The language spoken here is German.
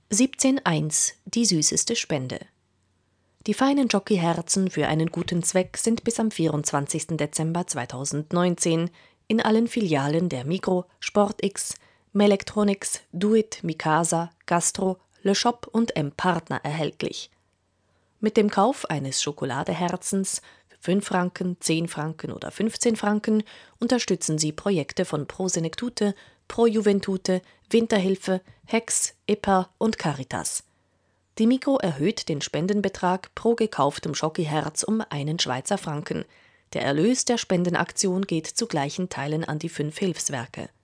17.1 Die süßeste Spende. Die feinen Jockeyherzen für einen guten Zweck sind bis am 24. Dezember 2019 in allen Filialen der Migros, SportX, Melectronics, Duit, Mikasa, Gastro, Le Shop und M-Partner erhältlich. Mit dem Kauf eines Schokoladeherzens für 5 Franken, 10 Franken oder 15 Franken unterstützen Sie Projekte von Pro Senectute, Pro Juventute, Winterhilfe, Hex, EPA und Caritas. Die Migros erhöht den Spendenbetrag pro gekauftem Jockeyherz um 1 Schweizer Franken. Der Erlös der Spendenaktion geht zu gleichen Teilen an die 5 Hilfswerke.